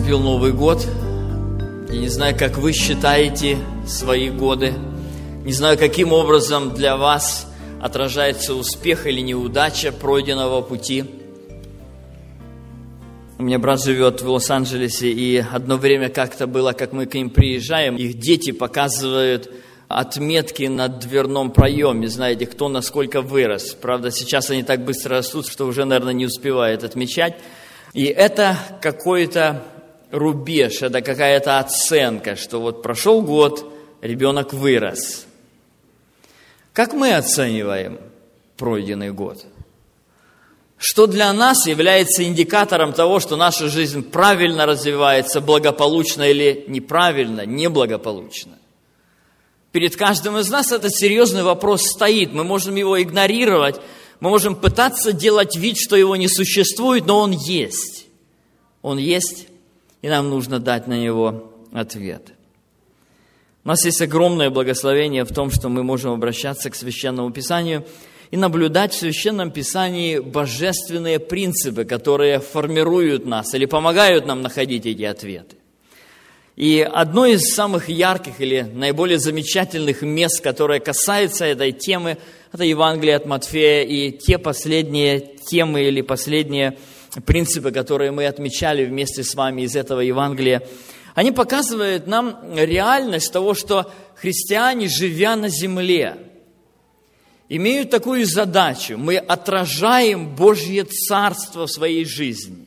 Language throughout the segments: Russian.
Наступил Новый год. Я не знаю, как вы считаете свои годы. Не знаю, каким образом для вас отражается успех или неудача пройденного пути. У меня брат живет в Лос-Анджелесе, и одно время как-то было, как мы к ним приезжаем, их дети показывают отметки на дверном проеме, знаете, кто насколько вырос. Правда, сейчас они так быстро растут, что уже, наверное, не успевают отмечать. И это какой-то рубеж, это какая-то оценка, что вот прошел год, ребенок вырос. Как мы оцениваем пройденный год? Что для нас является индикатором того, что наша жизнь правильно развивается, благополучно или неправильно, неблагополучно? Перед каждым из нас этот серьезный вопрос стоит. Мы можем его игнорировать, мы можем пытаться делать вид, что его не существует, но он есть. Он есть, и нам нужно дать на него ответ. У нас есть огромное благословение в том, что мы можем обращаться к Священному Писанию и наблюдать в Священном Писании божественные принципы, которые формируют нас или помогают нам находить эти ответы. И одно из самых ярких или наиболее замечательных мест, которое касается этой темы, это Евангелие от Матфея и те последние темы или последние принципы, которые мы отмечали вместе с вами из этого Евангелия. Они показывают нам реальность того, что христиане, живя на земле, имеют такую задачу. Мы отражаем Божье Царство в своей жизни.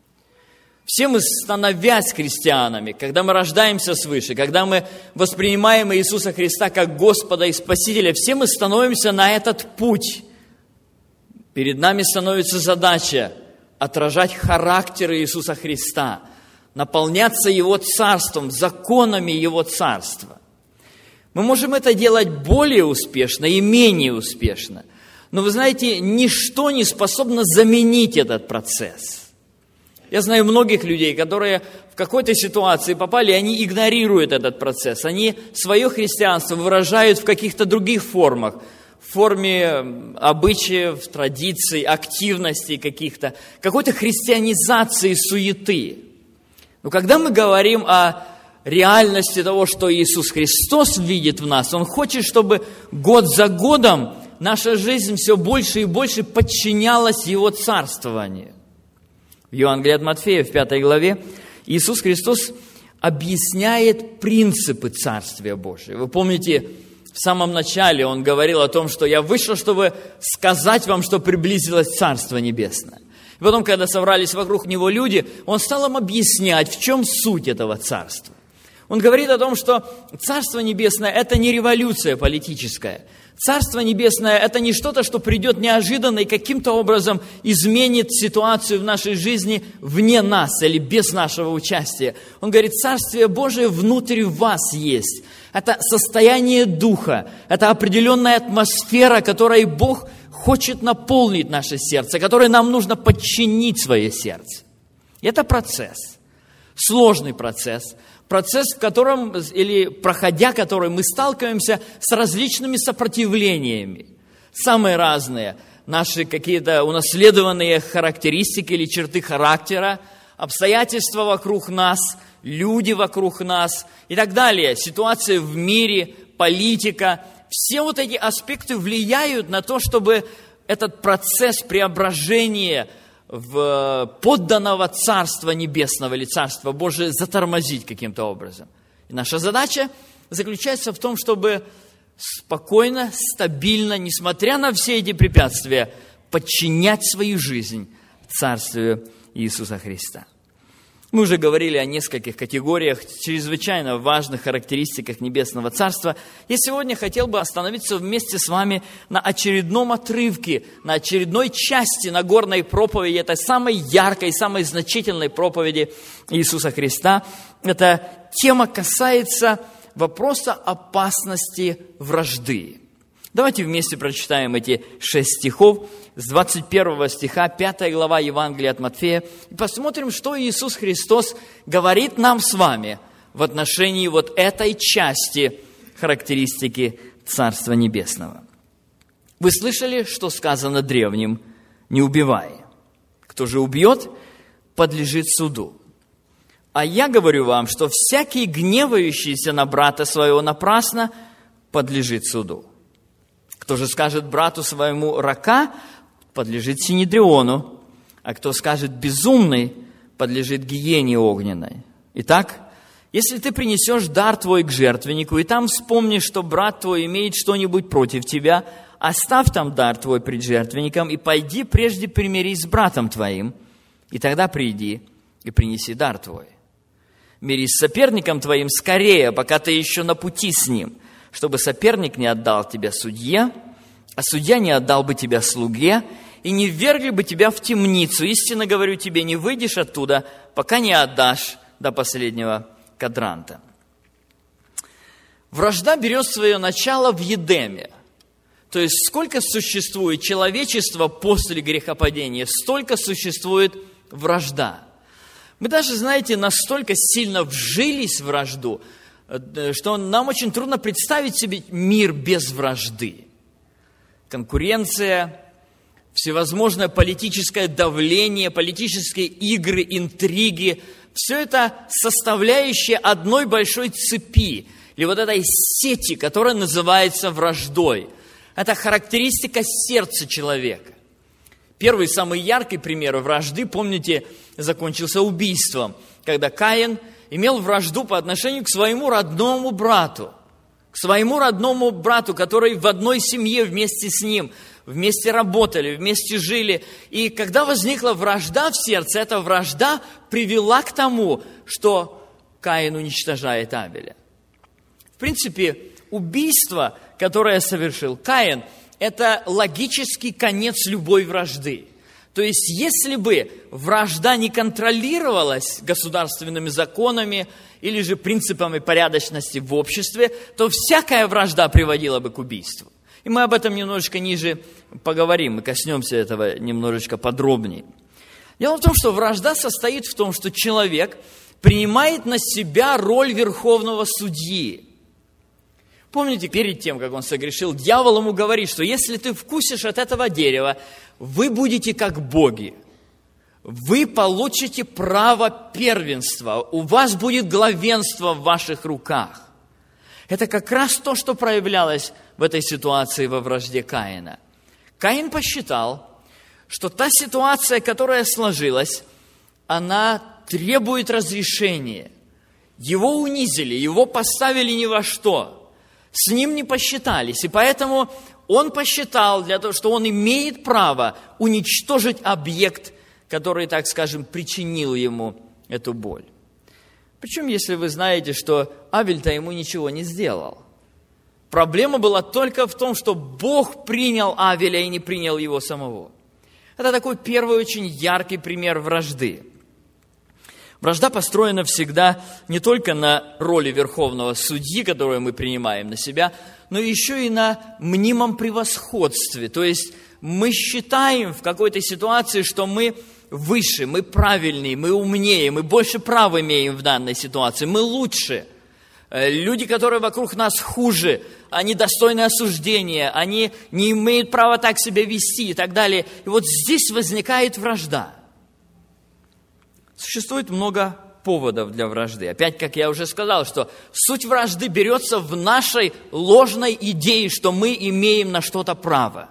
Все мы, становясь христианами, когда мы рождаемся свыше, когда мы воспринимаем Иисуса Христа как Господа и Спасителя, все мы становимся на этот путь. Перед нами становится задача отражать характер Иисуса Христа, наполняться Его Царством, законами Его Царства. Мы можем это делать более успешно и менее успешно. Но вы знаете, ничто не способно заменить этот процесс. Я знаю многих людей, которые в какой-то ситуации попали, и они игнорируют этот процесс. Они свое христианство выражают в каких-то других формах. В форме обычаев, традиций, активностей каких-то. Какой-то христианизации суеты. Но когда мы говорим о реальности того, что Иисус Христос видит в нас, Он хочет, чтобы год за годом наша жизнь все больше и больше подчинялась Его царствованию. В Евангелии от Матфея, в 5 главе, Иисус Христос объясняет принципы Царствия Божия. Вы помните, в самом начале Он говорил о том, что «Я вышел, чтобы сказать вам, что приблизилось Царство Небесное». И потом, когда собрались вокруг Него люди, Он стал им объяснять, в чем суть этого Царства. Он говорит о том, что Царство Небесное – это не революция политическая. Царство Небесное – это не что-то, что придет неожиданно и каким-то образом изменит ситуацию в нашей жизни вне нас или без нашего участия. Он говорит, Царствие Божие внутри вас есть. Это состояние духа, это определенная атмосфера, которой Бог хочет наполнить наше сердце, которой нам нужно подчинить свое сердце. И это процесс, сложный процесс, в котором, или проходя который, мы сталкиваемся с различными сопротивлениями. Самые разные. Наши какие-то унаследованные характеристики или черты характера, обстоятельства вокруг нас, люди вокруг нас и так далее. Ситуация в мире, политика. Все вот эти аспекты влияют на то, чтобы этот процесс преображения в подданного Царства Небесного или Царства Божия затормозить каким-то образом. И наша задача заключается в том, чтобы спокойно, стабильно, несмотря на все эти препятствия, подчинять свою жизнь Царствию Иисуса Христа. Мы уже говорили о нескольких категориях, чрезвычайно важных характеристиках Небесного Царства. Я сегодня хотел бы остановиться вместе с вами на очередном отрывке, на очередной части Нагорной проповеди, этой самой яркой, самой значительной проповеди Иисуса Христа. Эта тема касается вопроса опасности вражды. Давайте вместе прочитаем эти 6 стихов, с 21 стиха, 5 глава Евангелия от Матфея, и посмотрим, что Иисус Христос говорит нам с вами в отношении вот этой части характеристики Царства Небесного. Вы слышали, что сказано древним: «Не убивай. Кто же убьет, подлежит суду». А я говорю вам, что всякий, гневающийся на брата своего напрасно, подлежит суду. Кто же скажет брату своему рака, подлежит синедриону, а кто скажет безумный, подлежит гиене огненной. Итак, если ты принесешь дар твой к жертвеннику, и там вспомнишь, что брат твой имеет что-нибудь против тебя, оставь там дар твой пред жертвенником, и пойди прежде примирись с братом твоим, и тогда приди и принеси дар твой. Мирись с соперником твоим скорее, пока ты еще на пути с ним, чтобы соперник не отдал тебя судье, а судья не отдал бы тебя слуге, и не ввергли бы тебя в темницу. Истинно говорю тебе, не выйдешь оттуда, пока не отдашь до последнего кадранта. Вражда берет свое начало в Едеме. То есть, сколько существует человечество после грехопадения, столько существует вражда. Мы даже, знаете, настолько сильно вжились в вражду, что нам очень трудно представить себе мир без вражды. Конкуренция, всевозможное политическое давление, политические игры, интриги – все это составляющие одной большой цепи, или вот этой сети, которая называется враждой. Это характеристика сердца человека. Первый, самый яркий пример вражды, помните, закончился убийством, когда Каин имел вражду по отношению к своему родному брату. К своему родному брату, который в одной семье вместе с ним, вместе работали, вместе жили. И когда возникла вражда в сердце, эта вражда привела к тому, что Каин уничтожает Авеля. В принципе, убийство, которое совершил Каин, это логический конец любой вражды. То есть, если бы вражда не контролировалась государственными законами или же принципами порядочности в обществе, то всякая вражда приводила бы к убийству. И мы об этом немножечко ниже поговорим, мы коснемся этого немножечко подробнее. Дело в том, что вражда состоит в том, что человек принимает на себя роль верховного судьи. Помните, перед тем, как он согрешил, дьявол ему говорит, что если ты вкусишь от этого дерева, вы будете как боги. Вы получите право первенства, у вас будет главенство в ваших руках. Это как раз то, что проявлялось в этой ситуации во вражде Каина. Каин посчитал, что та ситуация, которая сложилась, она требует разрешения. Его унизили, его поставили ни во что. С ним не посчитались, и поэтому он посчитал, для того, что он имеет право уничтожить объект, который, так скажем, причинил ему эту боль. Причем, если вы знаете, что Авель-то ему ничего не сделал. Проблема была только в том, что Бог принял Авеля и не принял его самого. Это такой первый очень яркий пример вражды. Вражда построена всегда не только на роли верховного судьи, которую мы принимаем на себя, но еще и на мнимом превосходстве. То есть мы считаем в какой-то ситуации, что мы выше, мы правильнее, мы умнее, мы больше прав имеем в данной ситуации, мы лучше. Люди, которые вокруг нас хуже, они достойны осуждения, они не имеют права так себя вести и так далее. И вот здесь возникает вражда. Существует много поводов для вражды. Опять, как я уже сказал, что суть вражды берется в нашей ложной идее, что мы имеем на что-то право.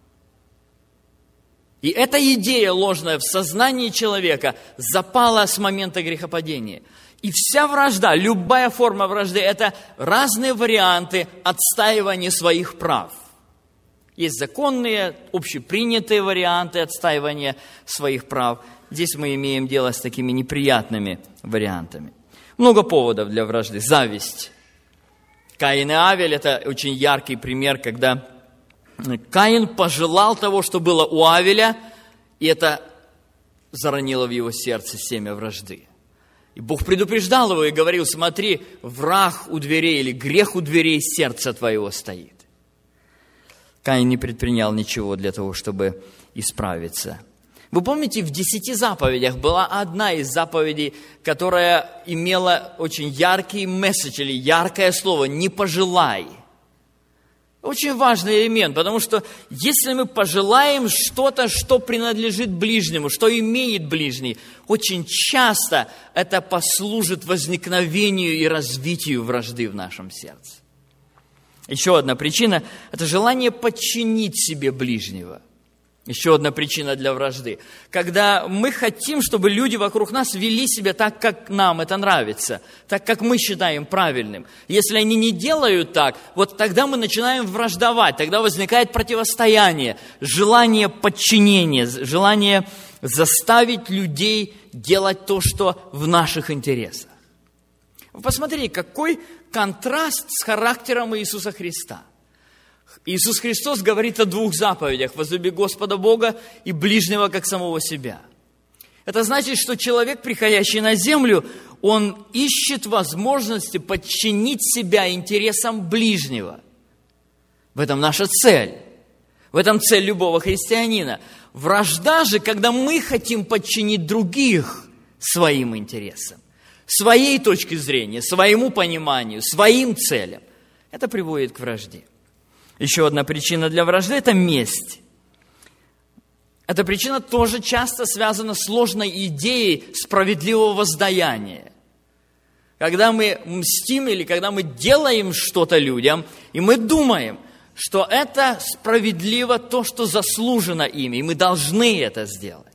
И эта идея ложная в сознании человека запала с момента грехопадения. И вся вражда, любая форма вражды – это разные варианты отстаивания своих прав. Есть законные, общепринятые варианты отстаивания своих прав. Здесь мы имеем дело с такими неприятными вариантами. Много поводов для вражды. Зависть. Каин и Авель – это очень яркий пример, когда Каин пожелал того, что было у Авеля, и это заронило в его сердце семя вражды. И Бог предупреждал его и говорил: смотри, враг у дверей или грех у дверей сердца твоего стоит. Каин не предпринял ничего для того, чтобы исправиться. Вы помните, в 10 заповедях была одна из заповедей, которая имела очень яркий месседж или яркое слово «не пожелай». Очень важный элемент, потому что если мы пожелаем что-то, что принадлежит ближнему, что имеет ближний, очень часто это послужит возникновению и развитию вражды в нашем сердце. Еще одна причина – это желание подчинить себе ближнего. Еще одна причина для вражды. Когда мы хотим, чтобы люди вокруг нас вели себя так, как нам это нравится, так, как мы считаем правильным. Если они не делают так, вот тогда мы начинаем враждовать, тогда возникает противостояние, желание подчинения, желание заставить людей делать то, что в наших интересах. Вы посмотрите, какой контраст с характером Иисуса Христа. Иисус Христос говорит о двух заповедях: возлюби Господа Бога и ближнего, как самого себя. Это значит, что человек, приходящий на землю, он ищет возможности подчинить себя интересам ближнего. В этом наша цель. В этом цель любого христианина. Вражда же, когда мы хотим подчинить других своим интересам, своей точке зрения, своему пониманию, своим целям, это приводит к вражде. Еще одна причина для вражды – это месть. Эта причина тоже часто связана с ложной идеей справедливого воздаяния. Когда мы мстим или когда мы делаем что-то людям, и мы думаем, что это справедливо то, что заслужено ими, и мы должны это сделать.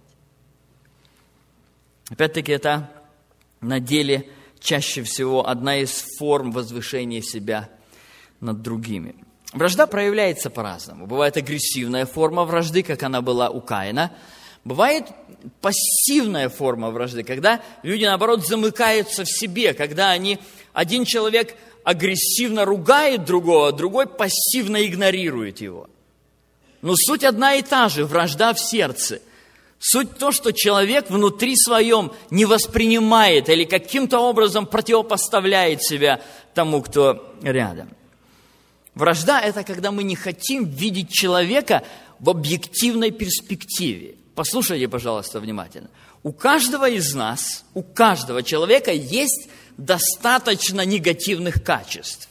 Опять-таки, это на деле чаще всего одна из форм возвышения себя над другими. Вражда проявляется по-разному. Бывает агрессивная форма вражды, как она была у Каина. Бывает пассивная форма вражды, когда люди, наоборот, замыкаются в себе, когда один человек агрессивно ругает другого, другой пассивно игнорирует его. Но суть одна и та же – вражда в сердце. Суть то, что человек внутри своем не воспринимает или каким-то образом противопоставляет себя тому, кто рядом. Вражда – это когда мы не хотим видеть человека в объективной перспективе. Послушайте, пожалуйста, внимательно. У каждого из нас, у каждого человека есть достаточно негативных качеств.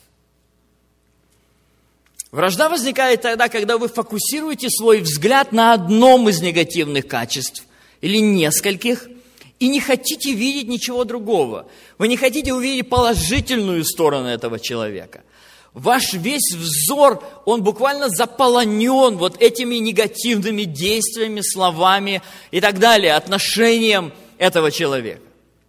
Вражда возникает тогда, когда вы фокусируете свой взгляд на одном из негативных качеств или нескольких, и не хотите видеть ничего другого. Вы не хотите увидеть положительную сторону этого человека. Ваш весь взор, он буквально заполонен вот этими негативными действиями, словами и так далее, отношением этого человека.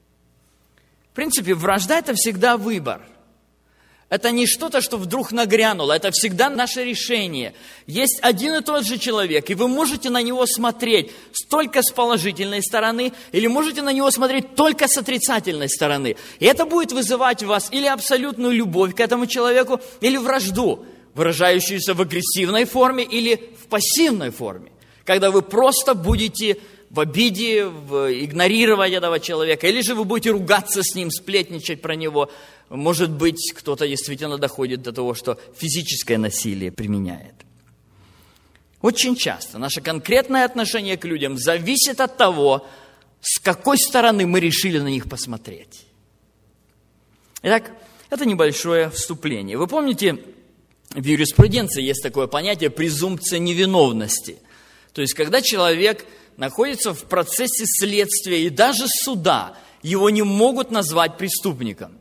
В принципе, вражда – это всегда выбор. Это не что-то, что вдруг нагрянуло, это всегда наше решение. Есть один и тот же человек, и вы можете на него смотреть только с положительной стороны, или можете на него смотреть только с отрицательной стороны. И это будет вызывать в вас или абсолютную любовь к этому человеку, или вражду, выражающуюся в агрессивной форме или в пассивной форме. Когда вы просто будете в обиде, игнорировать этого человека, или же вы будете ругаться с ним, сплетничать про него. Может быть, кто-то действительно доходит до того, что физическое насилие применяет. Очень часто наше конкретное отношение к людям зависит от того, с какой стороны мы решили на них посмотреть. Итак, это небольшое вступление. Вы помните, в юриспруденции есть такое понятие презумпция невиновности. То есть, когда человек находится в процессе следствия и даже суда, его не могут назвать преступником.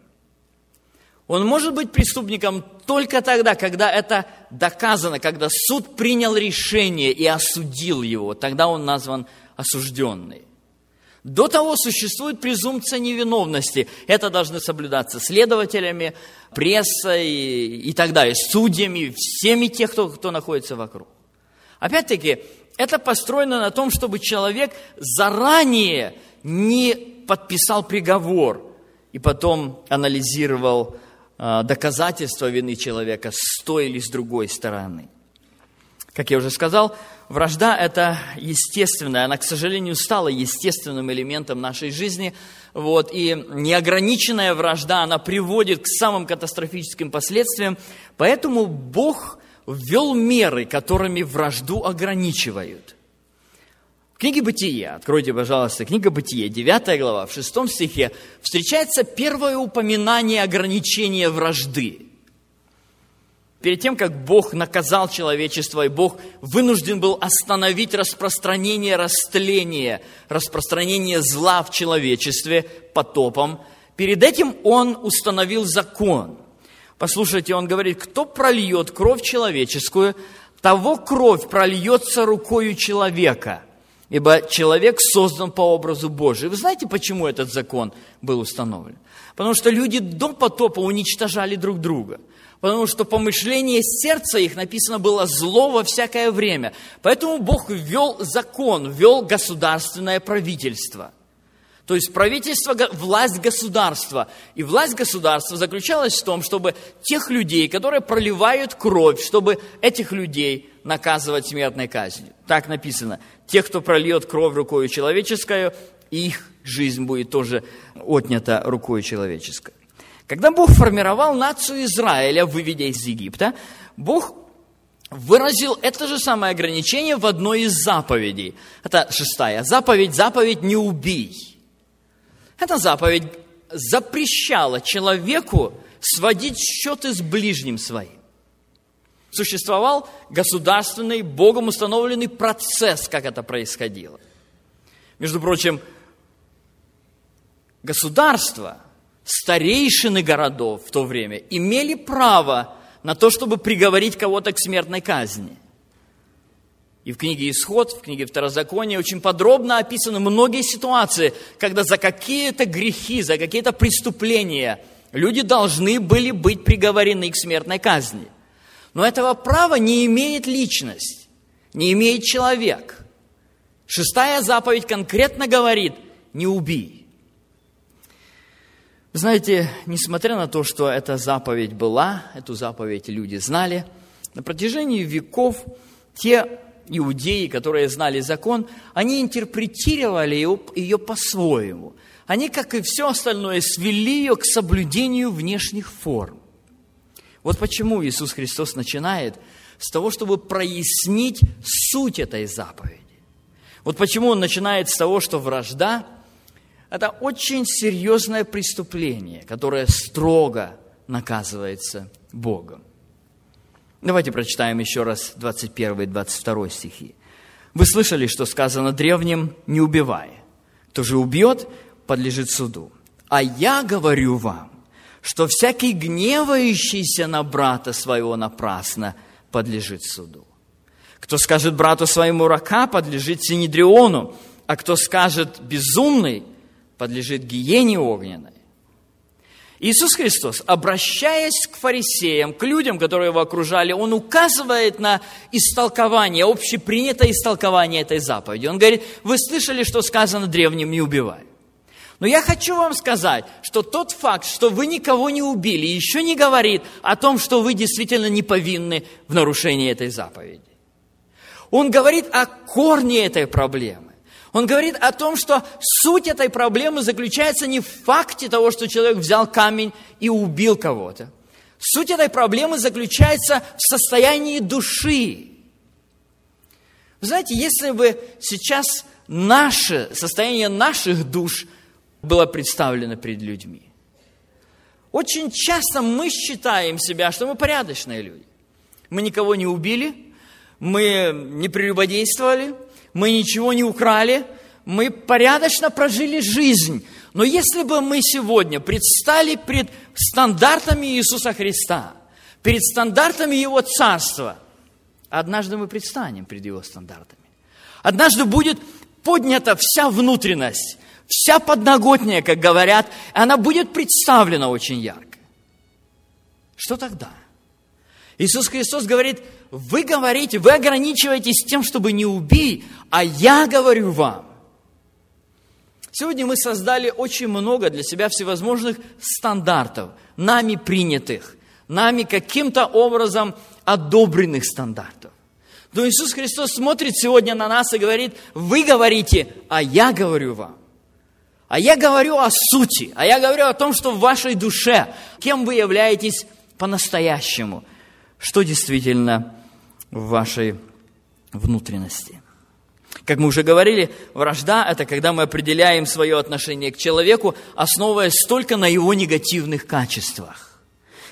Он может быть преступником только тогда, когда это доказано, когда суд принял решение и осудил его, тогда он назван осужденный. До того существует презумпция невиновности. Это должны соблюдаться следователями, прессой и так далее, судьями, всеми тех, кто находится вокруг. Опять-таки, это построено на том, чтобы человек заранее не подписал приговор и потом анализировал доказательства вины человека с той или с другой стороны. Как я уже сказал, вражда – это естественная, она, к сожалению, стала естественным элементом нашей жизни. И неограниченная вражда, она приводит к самым катастрофическим последствиям. Поэтому Бог ввел меры, которыми вражду ограничивают. В книге Бытия, откройте, пожалуйста, книга Бытия, 9 глава, в 6 стихе, встречается первое упоминание ограничения вражды. Перед тем, как Бог наказал человечество, и Бог вынужден был остановить распространение растления, распространение зла в человечестве потопом, перед этим Он установил закон. Послушайте, Он говорит, кто прольет кровь человеческую, того кровь прольется рукою человека, ибо человек создан по образу Божию. Вы знаете, почему этот закон был установлен? Потому что люди до потопа уничтожали друг друга. Потому что помышление сердца их, написано, было зло во всякое время. Поэтому Бог ввел закон, ввел государственное правительство. То есть правительство, власть государства. И власть государства заключалась в том, чтобы тех людей, которые проливают кровь, чтобы этих людей наказывать смертной казнью. Так написано. Тех, кто прольет кровь рукою человеческую, их жизнь будет тоже отнята рукою человеческой. Когда Бог формировал нацию Израиля, выведя из Египта, Бог выразил это же самое ограничение в одной из заповедей. Это 6-я заповедь, заповедь «не убий». Эта заповедь запрещала человеку сводить счеты с ближним своим. Существовал государственный, Богом установленный процесс, как это происходило. Между прочим, государство, старейшины городов в то время имели право на то, чтобы приговорить кого-то к смертной казни. И в книге «Исход», в книге Второзакония очень подробно описаны многие ситуации, когда за какие-то грехи, за какие-то преступления люди должны были быть приговорены к смертной казни. Но этого права не имеет личность, не имеет человек. 6-я заповедь конкретно говорит «не убий». Знаете, несмотря на то, что эта заповедь была, эту заповедь люди знали, на протяжении веков те иудеи, которые знали закон, они интерпретировали ее по-своему. Они, как и все остальное, свели ее к соблюдению внешних форм. Вот почему Иисус Христос начинает с того, чтобы прояснить суть этой заповеди. Вот почему Он начинает с того, что вражда – это очень серьезное преступление, которое строго наказывается Богом. Давайте прочитаем еще раз 21 и 22 стихи. «Вы слышали, что сказано древним: не убивай. Кто же убьет, подлежит суду. А я говорю вам, что всякий гневающийся на брата своего напрасно подлежит суду. Кто скажет брату своему рака, подлежит синедриону, а кто скажет безумный, подлежит гиене огненной». Иисус Христос, обращаясь к фарисеям, к людям, которые его окружали, Он указывает на истолкование, общепринятое истолкование этой заповеди. Он говорит: вы слышали, что сказано древним: не убивай. Но я хочу вам сказать, что тот факт, что вы никого не убили, еще не говорит о том, что вы действительно не повинны в нарушении этой заповеди. Он говорит о корне этой проблемы. Он говорит о том, что суть этой проблемы заключается не в факте того, что человек взял камень и убил кого-то. Суть этой проблемы заключается в состоянии души. Вы знаете, если бы сейчас состояние наших душ было представлено перед людьми, очень часто мы считаем себя, что мы порядочные люди. Мы никого не убили, мы не прелюбодействовали, мы ничего не украли, мы порядочно прожили жизнь. Но если бы мы сегодня предстали пред стандартами Иисуса Христа, перед стандартами Его Царства, однажды мы предстанем пред Его стандартами. Однажды будет поднята вся внутренность, вся подноготная, как говорят, она будет представлена очень ярко. Что тогда? Иисус Христос говорит: вы ограничиваетесь тем, чтобы не убий, а я говорю вам. Сегодня мы создали очень много для себя всевозможных стандартов, нами принятых, нами каким-то образом одобренных стандартов. Но Иисус Христос смотрит сегодня на нас и говорит: вы говорите, а я говорю вам. А я говорю о сути, а я говорю о том, что в вашей душе, кем вы являетесь по-настоящему, что действительно в вашей внутренности. Как мы уже говорили, вражда – это когда мы определяем свое отношение к человеку, основываясь только на его негативных качествах.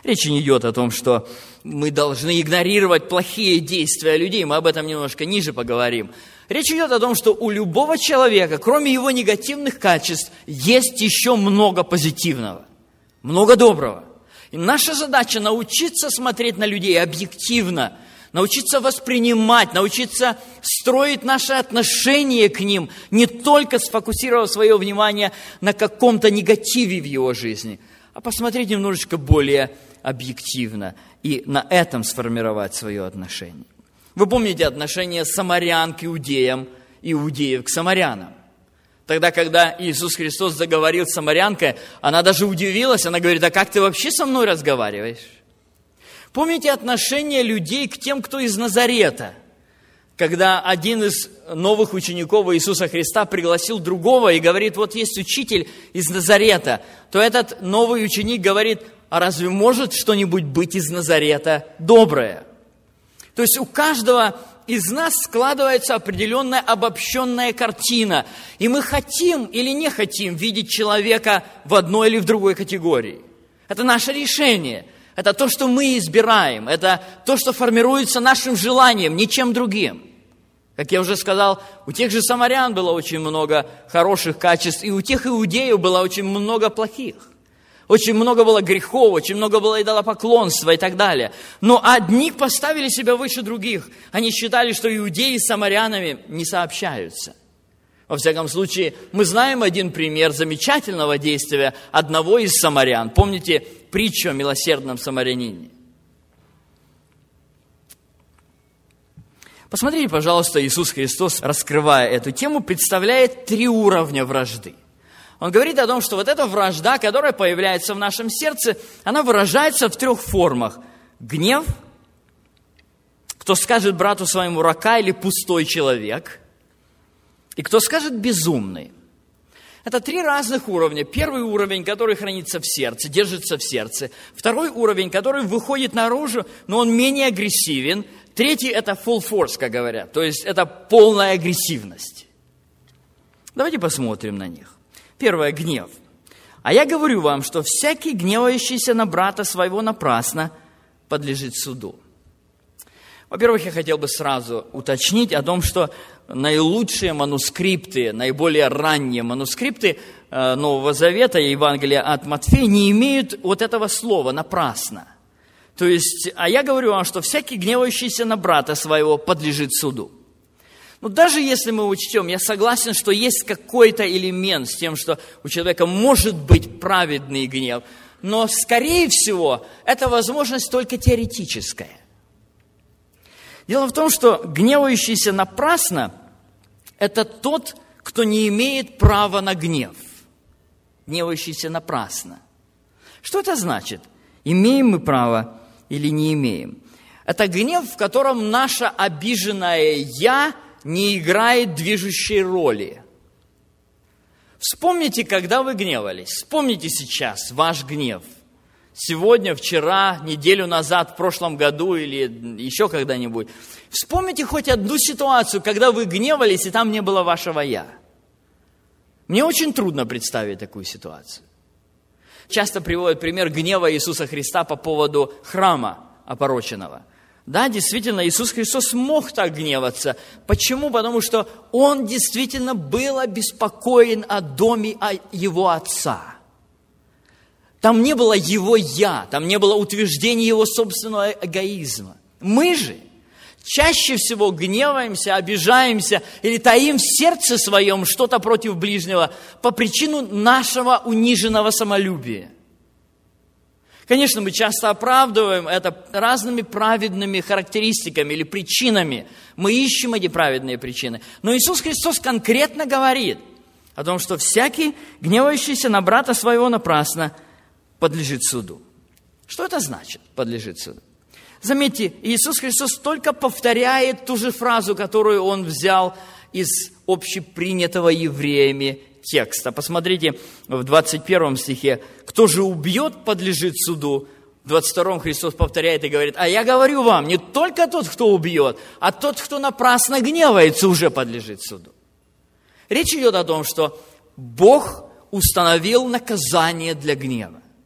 Речь не идет о том, что мы должны игнорировать плохие действия людей, мы об этом немножко ниже поговорим. Речь идет о том, что у любого человека, кроме его негативных качеств, есть еще много позитивного, много доброго. И наша задача научиться смотреть на людей объективно, научиться воспринимать, научиться строить наше отношение к ним, не только сфокусировав свое внимание на каком-то негативе в его жизни, а посмотреть немножечко более объективно и на этом сформировать свое отношение. Вы помните отношение самарян к иудеям, иудеев к самарянам? Тогда, когда Иисус Христос заговорил с самарянкой, она даже удивилась, она говорит: а как ты вообще со мной разговариваешь? Помните отношение людей к тем, кто из Назарета? Когда один из новых учеников Иисуса Христа пригласил другого и говорит: вот есть учитель из Назарета, то этот новый ученик говорит: а разве может что-нибудь быть из Назарета доброе? То есть у каждого из нас складывается определенная обобщенная картина, и мы хотим или не хотим видеть человека в одной или в другой категории. Это наше решение, это то, что мы избираем, это то, что формируется нашим желанием, ничем другим. Как я уже сказал, у тех же самарян было очень много хороших качеств, и у тех иудеев было очень много плохих. Очень много было грехов, очень много было идолопоклонства и так далее. Но одни поставили себя выше других. Они считали, что иудеи с самарянами не сообщаются. Во всяком случае, мы знаем один пример замечательного действия одного из самарян. Помните притчу о милосердном самарянине? Посмотрите, пожалуйста, Иисус Христос, раскрывая эту тему, представляет 3 уровня вражды. Он говорит о том, что вот эта вражда, которая появляется в нашем сердце, она выражается в 3 формах. Гнев, кто скажет брату своему рака или пустой человек, и кто скажет безумный. Это 3 разных уровня. Первый уровень, который хранится в сердце, держится в сердце. Второй уровень, который выходит наружу, но он менее агрессивен. Третий – это full force, как говорят, то есть это полная агрессивность. Давайте посмотрим на них. Первое – гнев. А я говорю вам, что всякий, гневающийся на брата своего напрасно, подлежит суду. Во-первых, я хотел бы сразу уточнить о том, что наилучшие манускрипты, наиболее ранние манускрипты Нового Завета и Евангелия от Матфея не имеют вот этого слова «напрасно». То есть, а я говорю вам, что всякий, гневающийся на брата своего, подлежит суду. Но даже если мы учтем, я согласен, что есть какой-то элемент с тем, что у человека может быть праведный гнев, но, скорее всего, эта возможность только теоретическая. Дело в том, что гневающийся напрасно – это тот, кто не имеет права на гнев. Гневающийся напрасно. Что это значит? Имеем мы право или не имеем? Это гнев, в котором наше обиженное «я» не играет движущей роли. Вспомните, когда вы гневались. Вспомните сейчас ваш гнев. Сегодня, вчера, неделю назад, в прошлом году или еще когда-нибудь. Вспомните хоть одну ситуацию, когда вы гневались, и там не было вашего «я». Мне очень трудно представить такую ситуацию. Часто приводят пример гнева Иисуса Христа по поводу храма опороченного. Да, действительно, Иисус Христос мог так гневаться. Почему? Потому что Он действительно был обеспокоен о доме Его Отца. Там не было Его «я», там не было утверждения Его собственного эгоизма. Мы же чаще всего гневаемся, обижаемся или таим в сердце своем что-то против ближнего по причину нашего униженного самолюбия. Конечно, мы часто оправдываем это разными праведными характеристиками или причинами. Мы ищем эти праведные причины. Но Иисус Христос конкретно говорит о том, что всякий, гневающийся на брата своего напрасно, подлежит суду. Что это значит, подлежит суду? Заметьте, Иисус Христос только повторяет ту же фразу, которую Он взял из общепринятого евреями текста. Посмотрите, в 21 стихе: «Кто же убьет, подлежит суду». В 22 Христос повторяет и говорит: «А я говорю вам, не только тот, кто убьет, а тот, кто напрасно гневается, уже подлежит суду». Речь идет о том, что Бог установил наказание для гнева.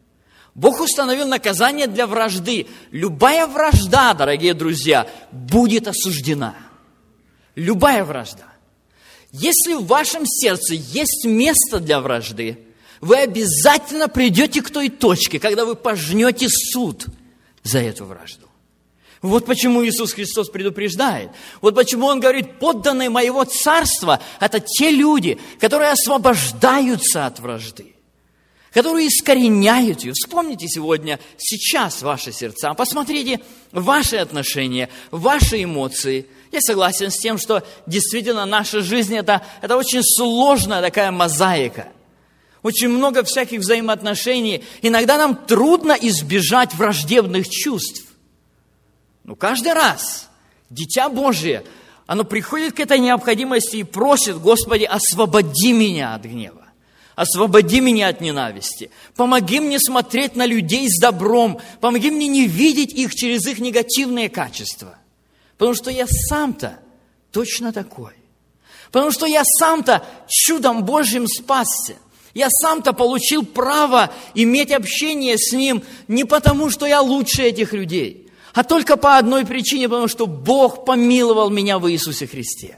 Бог установил наказание для вражды. Любая вражда, дорогие друзья, будет осуждена. Любая вражда. Если в вашем сердце есть место для вражды, вы обязательно придете к той точке, когда вы пожнете суд за эту вражду. Вот почему Иисус Христос предупреждает. Вот почему Он говорит, подданные моего царства – это те люди, которые освобождаются от вражды, которые искореняют ее. Вспомните сегодня, сейчас ваши сердца, посмотрите ваши отношения, ваши эмоции. Я согласен с тем, что действительно наша жизнь – это очень сложная такая мозаика. Очень много всяких взаимоотношений. Иногда нам трудно избежать враждебных чувств. Но каждый раз Дитя Божие, оно приходит к этой необходимости и просит: Господи, освободи меня от гнева, освободи меня от ненависти, помоги мне смотреть на людей с добром, помоги мне не видеть их через их негативные качества. Потому что я сам-то точно такой. Потому что я сам-то чудом Божьим спасся. Я сам-то получил право иметь общение с Ним не потому, что я лучше этих людей, а только по одной причине, потому что Бог помиловал меня в Иисусе Христе.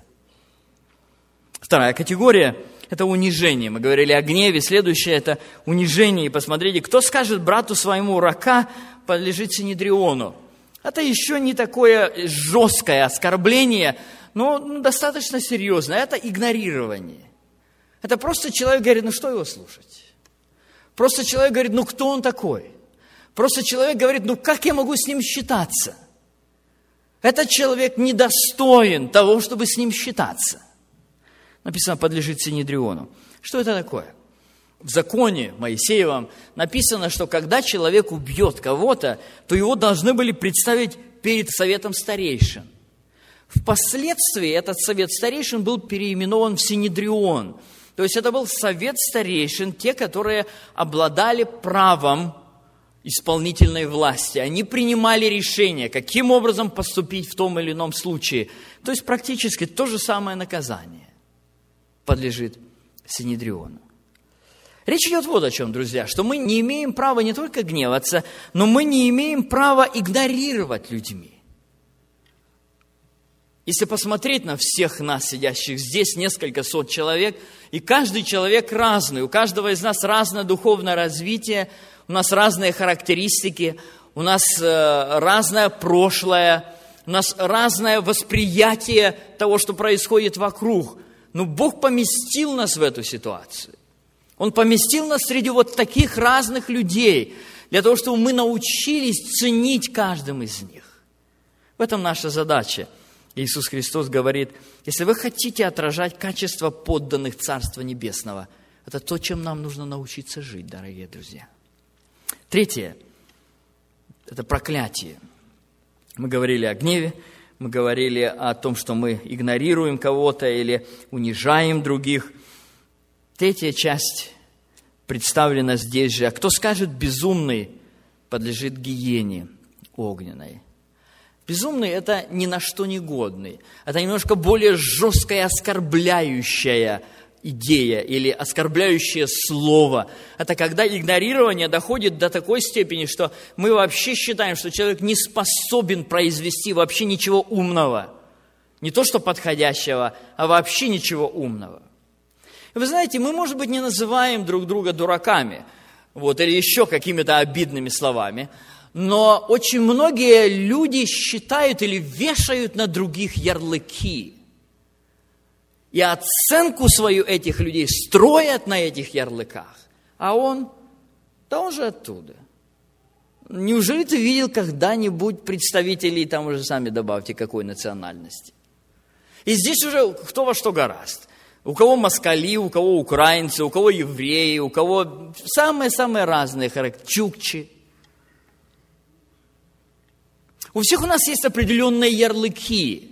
Вторая категория – это унижение. Мы говорили о гневе. Следующее – это унижение. И посмотрите, кто скажет брату своему: рака подлежит синедриону. Это еще не такое жесткое оскорбление, но достаточно серьезное. Это игнорирование. Это просто человек говорит: ну что его слушать? Просто человек говорит: ну кто он такой? Просто человек говорит: ну как я могу с ним считаться? Этот человек недостоин того, чтобы с ним считаться. Написано: подлежит синедриону. Что это такое? В законе Моисеевом написано, что когда человек убьет кого-то, то его должны были представить перед советом старейшин. Впоследствии этот совет старейшин был переименован в синедрион. То есть это был совет старейшин, те, которые обладали правом исполнительной власти. Они принимали решение, каким образом поступить в том или ином случае. То есть практически то же самое наказание подлежит синедриону. Речь идет вот о чем, друзья, что мы не имеем права не только гневаться, но мы не имеем права игнорировать людьми. Если посмотреть на всех нас, сидящих здесь, несколько сот человек, и каждый человек разный, у каждого из нас разное духовное развитие, у нас разные характеристики, у нас разное прошлое, у нас разное восприятие того, что происходит вокруг. Но Бог поместил нас в эту ситуацию. Он поместил нас среди вот таких разных людей, для того, чтобы мы научились ценить каждым из них. В этом наша задача. Иисус Христос говорит: если вы хотите отражать качество подданных Царства Небесного, это то, чем нам нужно научиться жить, дорогие друзья. Третье – это проклятие. Мы говорили о гневе, мы говорили о том, что мы игнорируем кого-то или унижаем других. Третья часть представлена здесь же. А кто скажет: безумный подлежит гиене огненной. Безумный – это ни на что не годный. Это немножко более жесткая, оскорбляющая идея или оскорбляющее слово. Это когда игнорирование доходит до такой степени, что мы вообще считаем, что человек не способен произвести вообще ничего умного. Не то что подходящего, а вообще ничего умного. Вы знаете, мы, может быть, не называем друг друга дураками, или еще какими-то обидными словами, но очень многие люди считают или вешают на других ярлыки. И оценку свою этих людей строят на этих ярлыках. А он же оттуда. Неужели ты видел когда-нибудь представителей, там уже сами добавьте, какой национальности? И здесь уже кто во что горазд. У кого москали, у кого украинцы, у кого евреи, у кого самые-самые разные характеры, чукчи. У всех у нас есть определенные ярлыки.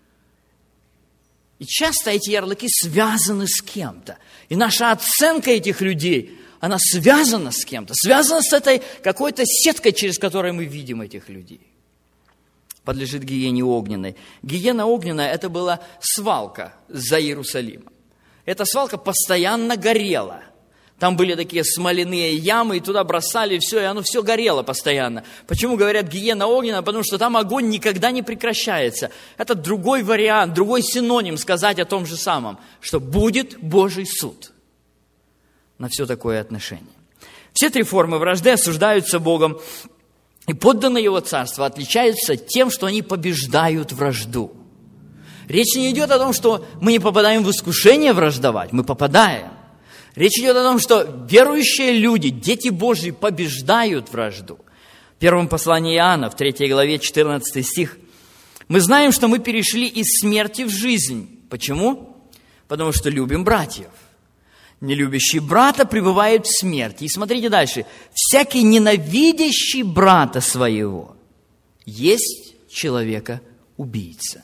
И часто эти ярлыки связаны с кем-то. И наша оценка этих людей, она связана с кем-то, связана с этой какой-то сеткой, через которую мы видим этих людей. Подлежит гиене огненной. Гиена огненная – это была свалка за Иерусалимом. Эта свалка постоянно горела. Там были такие смоляные ямы, и туда бросали все, и оно все горело постоянно. Почему говорят гиена огненная? Потому что там огонь никогда не прекращается. Это другой вариант, другой синоним сказать о том же самом, что будет Божий суд на все такое отношение. Все три формы вражды осуждаются Богом, и подданные Его царства отличаются тем, что они побеждают вражду. Речь не идет о том, что мы не попадаем в искушение враждовать, мы попадаем. Речь идет о том, что верующие люди, дети Божьи, побеждают вражду. В первом послании Иоанна, в 3 главе, 14 стих. Мы знаем, что мы перешли из смерти в жизнь. Почему? Потому что любим братьев. Нелюбящий брата пребывает в смерти. И смотрите дальше. Всякий ненавидящий брата своего есть человека-убийца.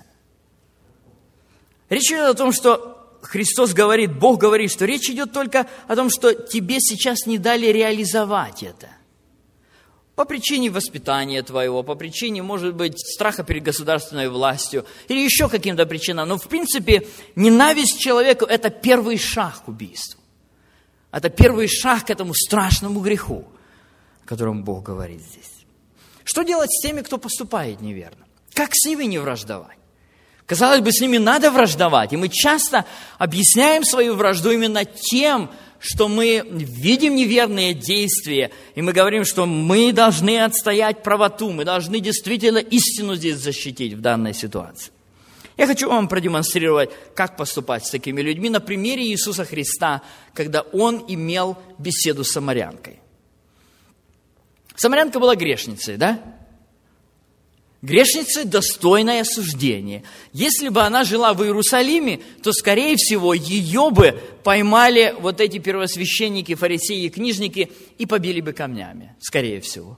Речь идет о том, что Христос говорит, Бог говорит, что речь идет только о том, что тебе сейчас не дали реализовать это. По причине воспитания твоего, по причине, может быть, страха перед государственной властью или еще каким-то причинам. Но, в принципе, ненависть к человеку – это первый шаг к убийству. Это первый шаг к этому страшному греху, о котором Бог говорит здесь. Что делать с теми, кто поступает неверно? Как с ними не враждовать? Казалось бы, с ними надо враждовать, и мы часто объясняем свою вражду именно тем, что мы видим неверные действия, и мы говорим, что мы должны отстоять правоту, мы должны действительно истину здесь защитить в данной ситуации. Я хочу вам продемонстрировать, как поступать с такими людьми на примере Иисуса Христа, когда Он имел беседу с самарянкой. Самарянка была грешницей, да? Грешница – достойное осуждение. Если бы она жила в Иерусалиме, то, скорее всего, ее бы поймали вот эти первосвященники, фарисеи и книжники и побили бы камнями, скорее всего.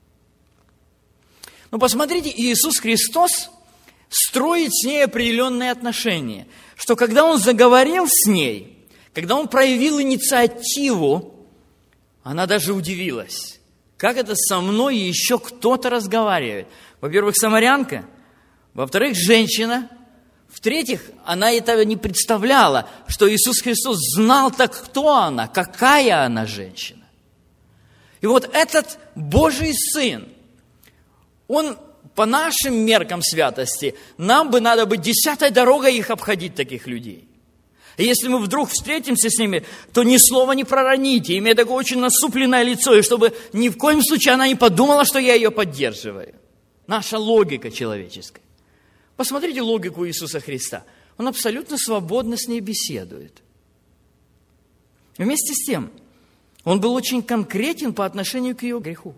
Но посмотрите, Иисус Христос строит с ней определенные отношения, что когда Он заговорил с ней, когда Он проявил инициативу, она даже удивилась. Как это со мной еще кто-то разговаривает? Во-первых, самарянка, во-вторых, женщина, в-третьих, она этого не представляла, что Иисус Христос знал, так кто она, какая она женщина. И вот этот Божий Сын, Он по нашим меркам святости, нам бы надо быть 10-й дорогой их обходить, таких людей. И если мы вдруг встретимся с ними, то ни слова не пророните, имея такое очень насупленное лицо, и чтобы ни в коем случае она не подумала, что я ее поддерживаю. Наша логика человеческая. Посмотрите логику Иисуса Христа. Он абсолютно свободно с ней беседует. Вместе с тем, Он был очень конкретен по отношению к ее греху.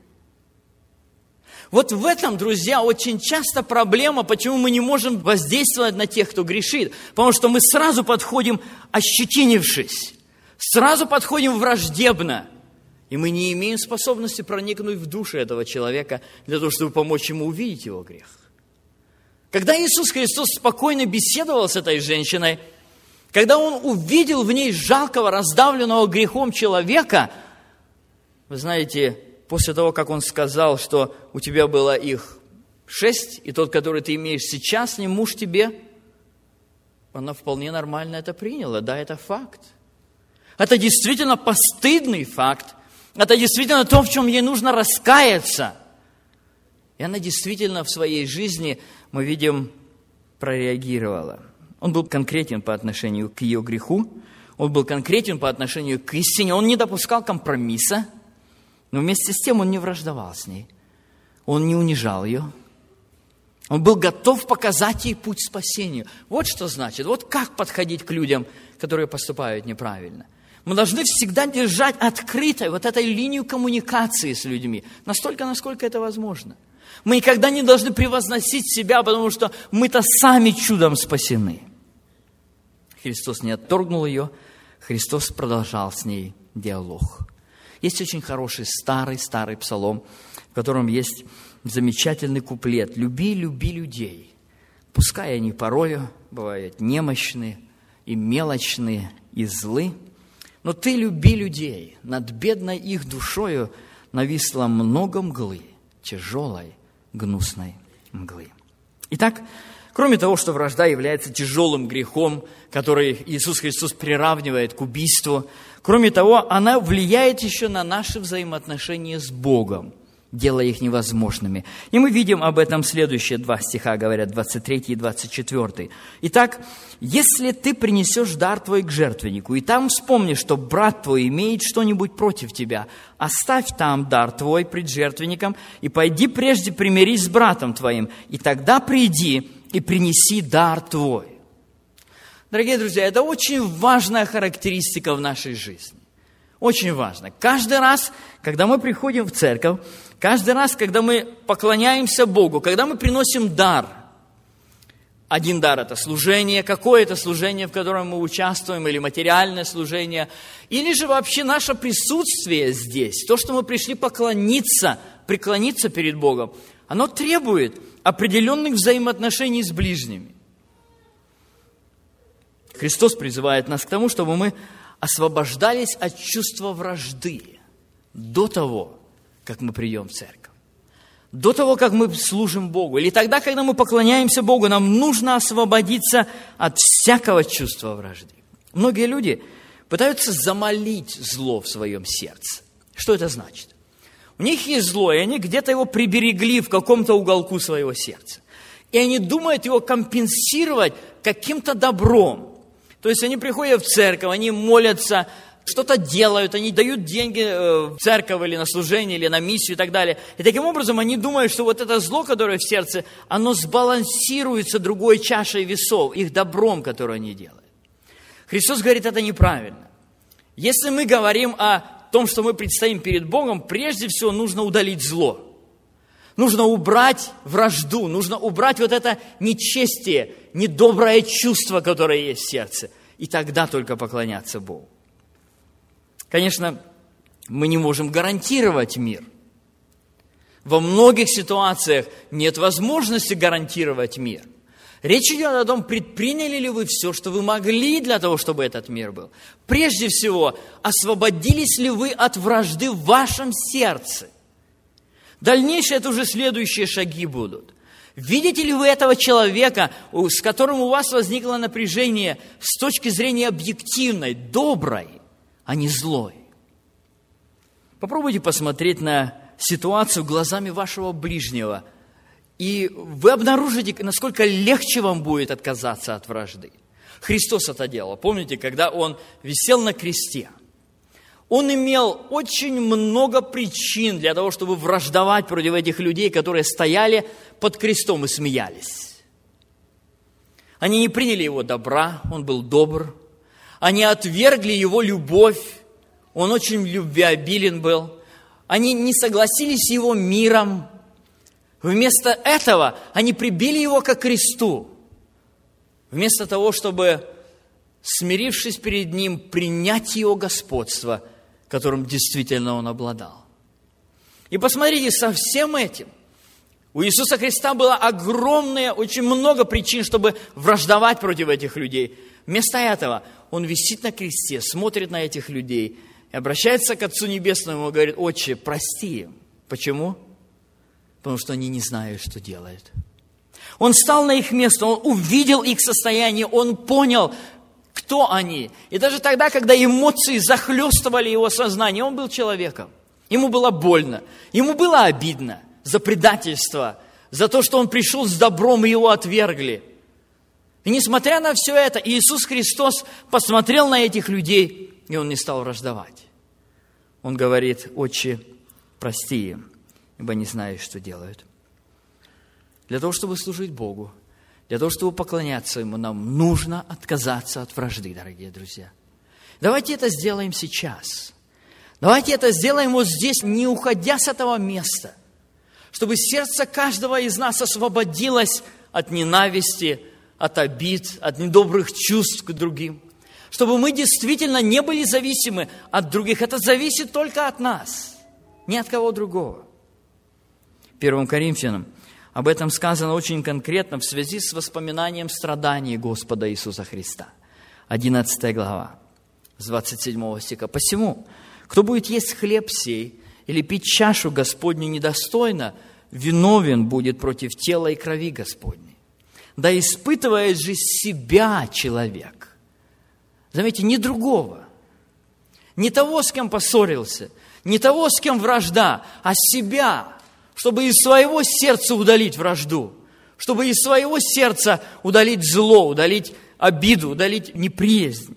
Вот в этом, друзья, очень часто проблема, почему мы не можем воздействовать на тех, кто грешит. Потому что мы сразу подходим, ощетинившись, сразу подходим враждебно. И мы не имеем способности проникнуть в душу этого человека для того, чтобы помочь ему увидеть его грех. Когда Иисус Христос спокойно беседовал с этой женщиной, когда Он увидел в ней жалкого, раздавленного грехом человека, вы знаете, после того, как Он сказал, что у тебя было их 6, и тот, который ты имеешь сейчас, не муж тебе, она вполне нормально это приняла. Да, это факт. Это действительно постыдный факт. Это действительно то, в чем ей нужно раскаяться. И она действительно в своей жизни, мы видим, прореагировала. Он был конкретен по отношению к ее греху. Он был конкретен по отношению к истине. Он не допускал компромисса. Но вместе с тем он не враждовал с ней. Он не унижал ее. Он был готов показать ей путь к спасению. Вот что значит. Вот как подходить к людям, которые поступают неправильно. Мы должны всегда держать открытой вот этой линию коммуникации с людьми. Настолько, насколько это возможно. Мы никогда не должны превозносить себя, потому что мы-то сами чудом спасены. Христос не отторгнул ее. Христос продолжал с ней диалог. Есть очень хороший старый псалом, в котором есть замечательный куплет. «Люби, люби людей, пускай они порою бывают немощны и мелочны и злы, но ты люби людей, над бедной их душою нависло много мглы, тяжелой, гнусной мглы». Итак, Кроме того, что вражда является тяжелым грехом, который Иисус Христос приравнивает к убийству, кроме того, она влияет еще на наши взаимоотношения с Богом, делая их невозможными. И мы видим об этом следующие 2 стиха, говорят, 23 и 24. «Итак, если ты принесешь дар твой к жертвеннику, и там вспомнишь, что брат твой имеет что-нибудь против тебя, оставь там дар твой пред жертвенником, и пойди прежде примирись с братом твоим, и тогда приди и принеси дар твой». Дорогие друзья, это очень важная характеристика в нашей жизни. Очень важно. Каждый раз, когда мы приходим в церковь, каждый раз, когда мы поклоняемся Богу, когда мы приносим дар, один дар – это служение, какое-то служение, в котором мы участвуем, или материальное служение, или же вообще наше присутствие здесь, то, что мы пришли преклониться перед Богом, оно требует определенных взаимоотношений с ближними. Христос призывает нас к тому, чтобы мы освобождались от чувства вражды до того, как мы придем в церковь. До того, как мы служим Богу. Или тогда, когда мы поклоняемся Богу, нам нужно освободиться от всякого чувства вражды. Многие люди пытаются замолить зло в своем сердце. Что это значит? У них есть зло, и они где-то его приберегли в каком-то уголку своего сердца. И они думают его компенсировать каким-то добром. То есть они приходят в церковь, они молятся, что-то делают, они дают деньги в церковь или на служение, или на миссию и так далее. И таким образом они думают, что вот это зло, которое в сердце, оно сбалансируется другой чашей весов, их добром, которое они делают. Христос говорит, это неправильно. Если мы говорим о том, что мы предстоим перед Богом, прежде всего нужно удалить зло. Нужно убрать вражду, нужно убрать вот это нечестие, недоброе чувство, которое есть в сердце. И тогда только поклоняться Богу. Конечно, мы не можем гарантировать мир. Во многих ситуациях нет возможности гарантировать мир. Речь идет о том, предприняли ли вы все, что вы могли для того, чтобы этот мир был. Прежде всего, освободились ли вы от вражды в вашем сердце. Дальнейшие, это уже следующие шаги будут. Видите ли вы этого человека, с которым у вас возникло напряжение с точки зрения объективной, доброй, а не злой? Попробуйте посмотреть на ситуацию глазами вашего ближнего, и вы обнаружите, насколько легче вам будет отказаться от вражды. Христос это делал. Помните, когда Он висел на кресте? Он имел очень много причин для того, чтобы враждовать против этих людей, которые стояли под крестом и смеялись. Они не приняли Его добра, Он был добр. Они отвергли Его любовь, Он очень любвеобилен был. Они не согласились с Его миром. Вместо этого они прибили Его ко кресту. Вместо того, чтобы, смирившись перед Ним, принять Его господство, которым действительно Он обладал. И посмотрите, со всем этим у Иисуса Христа было огромное, очень много причин, чтобы враждовать против этих людей. Вместо этого Он висит на кресте, смотрит на этих людей и обращается к Отцу Небесному и говорит: «Отче, прости им». Почему? Потому что они не знают, что делают. Он встал на их место, Он увидел их состояние, Он понял, кто они. И даже тогда, когда эмоции захлестывали его сознание, он был человеком. Ему было больно, ему было обидно за предательство, за то, что он пришел с добром и его отвергли. И несмотря на все это, Иисус Христос посмотрел на этих людей, и Он не стал враждовать. Он говорит: «Отче, прости им, ибо не знают, что делают». Для того, чтобы служить Богу, для того, чтобы поклоняться Ему, нам нужно отказаться от вражды, дорогие друзья. Давайте это сделаем сейчас. Давайте это сделаем вот здесь, не уходя с этого места, чтобы сердце каждого из нас освободилось от ненависти, от обид, от недобрых чувств к другим. Чтобы мы действительно не были зависимы от других. Это зависит только от нас, ни от кого другого. 1 Коринфянам об этом сказано очень конкретно в связи с воспоминанием страданий Господа Иисуса Христа. 11 глава, с 27 стиха. «Посему, кто будет есть хлеб сей или пить чашу Господню недостойно, виновен будет против тела и крови Господней. Да испытывает же себя человек. Заметьте, не другого, не того, с кем поссорился, не того, с кем вражда, а себя, чтобы из своего сердца удалить вражду, чтобы из своего сердца удалить зло, удалить обиду, удалить неприязнь.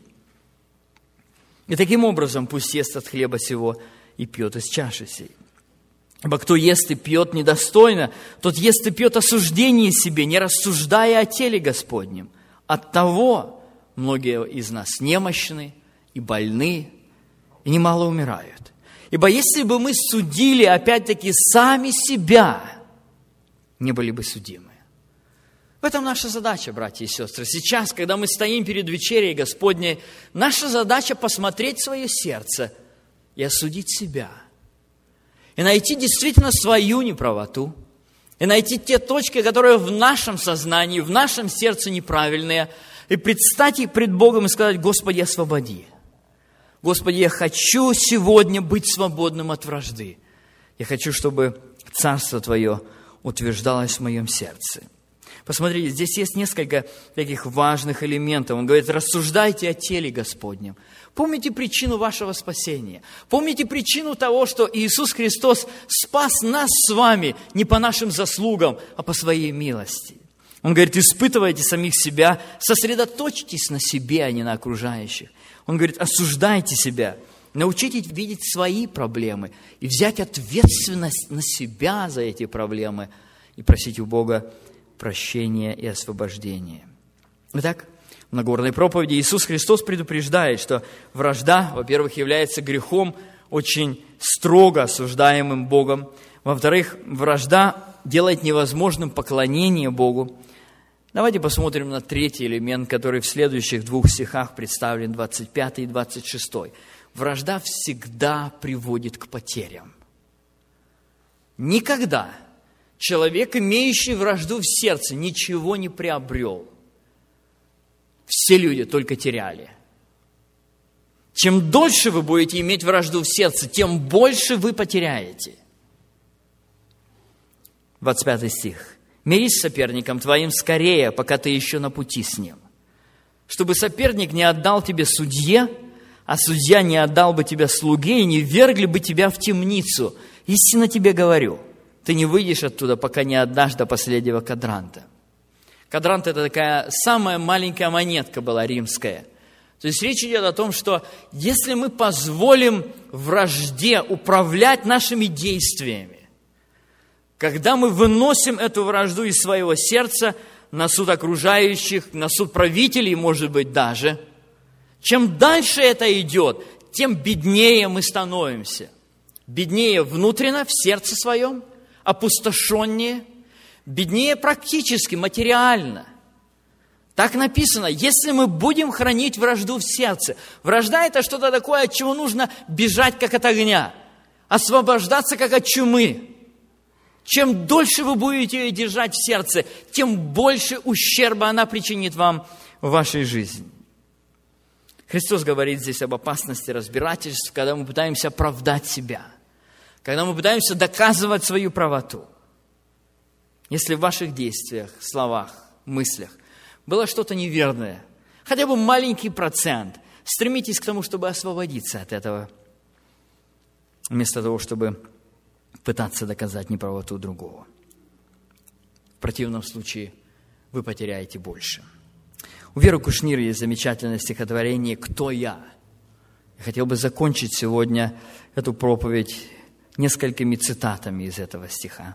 И таким образом пусть ест от хлеба сего и пьет из чаши сей. Ибо кто ест и пьет недостойно, тот ест и пьет осуждение себе, не рассуждая о теле Господнем. Оттого многие из нас немощны и больны, и немало умирают. Ибо если бы мы судили, опять-таки, сами себя, не были бы судимы. В этом наша задача, братья и сестры. Сейчас, когда мы стоим перед вечерей Господней, наша задача посмотреть в свое сердце и осудить себя. И найти действительно свою неправоту. И найти те точки, которые в нашем сознании, в нашем сердце неправильные. И предстать их пред Богом и сказать: Господи, освободи. Господи, я хочу сегодня быть свободным от вражды. Я хочу, чтобы Царство Твое утверждалось в моем сердце. Посмотрите, здесь есть несколько таких важных элементов. Он говорит: рассуждайте о теле Господнем. Помните причину вашего спасения. Помните причину того, что Иисус Христос спас нас с вами не по нашим заслугам, а по своей милости. Он говорит: испытывайте самих себя, сосредоточьтесь на себе, а не на окружающих. Он говорит: осуждайте себя, научитесь видеть свои проблемы и взять ответственность на себя за эти проблемы и просить у Бога прощения и освобождения. Итак, в Нагорной проповеди Иисус Христос предупреждает, что вражда, во-первых, является грехом, очень строго осуждаемым Богом. Во-вторых, вражда делает невозможным поклонение Богу. Давайте посмотрим на третий элемент, который в следующих двух стихах представлен, 25 и 26. Вражда всегда приводит к потерям. Никогда человек, имеющий вражду в сердце, ничего не приобрел. Все люди только теряли. Чем дольше вы будете иметь вражду в сердце, тем больше вы потеряете. 25 стих. «Мирись с соперником твоим скорее, пока ты еще на пути с ним, чтобы соперник не отдал тебе судье, а судья не отдал бы тебя слуге и не ввергли бы тебя в темницу. Истинно тебе говорю, ты не выйдешь оттуда, пока не отдашь до последнего кадранта». Кадрант – это такая самая маленькая монетка была римская. То есть речь идет о том, что если мы позволим вражде управлять нашими действиями, когда мы выносим эту вражду из своего сердца на суд окружающих, на суд правителей, может быть, даже, чем дальше это идет, тем беднее мы становимся. Беднее внутренно, в сердце своем, опустошеннее, беднее практически, материально. Так написано: если мы будем хранить вражду в сердце. Вражда – это что-то такое, от чего нужно бежать, как от огня, освобождаться, как от чумы. Чем дольше вы будете ее держать в сердце, тем больше ущерба она причинит вам в вашей жизни. Христос говорит здесь об опасности разбирательств, когда мы пытаемся оправдать себя, когда мы пытаемся доказывать свою правоту. Если в ваших действиях, словах, мыслях было что-то неверное, хотя бы маленький процент, стремитесь к тому, чтобы освободиться от этого, вместо того, чтобы пытаться доказать неправоту другого. В противном случае вы потеряете больше. У Веры Кушнир есть замечательное стихотворение «Кто я?». Я хотел бы закончить сегодня эту проповедь несколькими цитатами из этого стиха.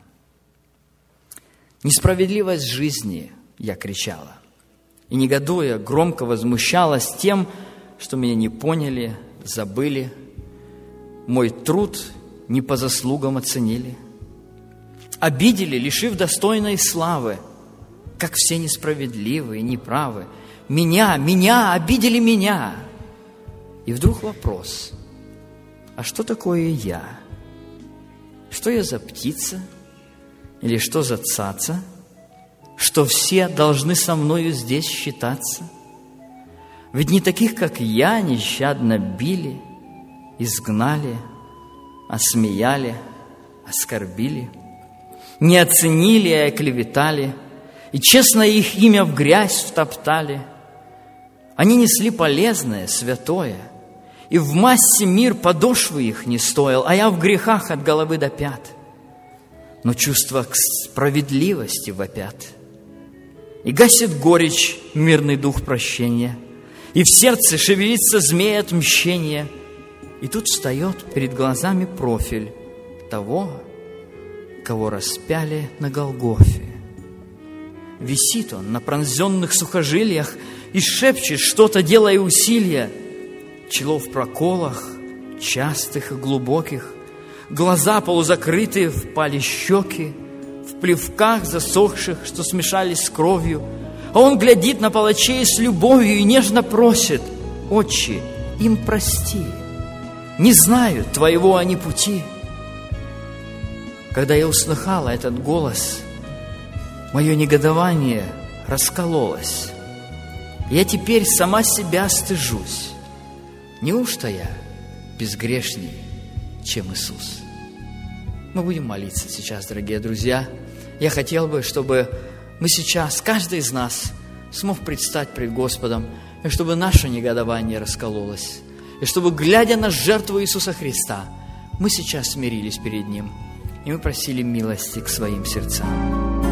«Несправедливость жизни, я кричала, и негодуя громко возмущалась тем, что меня не поняли, забыли, мой труд не по заслугам оценили, обидели, лишив достойной славы, как все несправедливы и неправы. Меня, обидели меня». И вдруг вопрос: а что такое я? Что я за птица? Или что за цаца? Что все должны со мною здесь считаться? Ведь не таких, как я, нещадно били, изгнали, осмеяли, оскорбили, не оценили и оклеветали, и честно их имя в грязь втоптали. Они несли полезное, святое, и в массе мир подошвы их не стоил, а я в грехах от головы до пят. Но чувства к справедливости вопят, и гасит горечь мирный дух прощения, и в сердце шевелится змея отмщения, и тут встает перед глазами профиль того, кого распяли на Голгофе. Висит он на пронзенных сухожилиях и шепчет что-то, делая усилия. Чело в проколах, частых и глубоких, глаза полузакрытые, впали щеки, в плевках засохших, что смешались с кровью. А он глядит на палачей с любовью и нежно просит: «Отче, им прости, не знают твоего они пути». Когда я услыхала этот голос, мое негодование раскололось. Я теперь сама себя стыжусь. Неужто я безгрешней, чем Иисус? Мы будем молиться сейчас, дорогие друзья. Я хотел бы, чтобы мы сейчас, каждый из нас, смог предстать пред Господом, и чтобы наше негодование раскололось, и чтобы, глядя на жертву Иисуса Христа, мы сейчас смирились перед Ним, и мы просили милости к своим сердцам.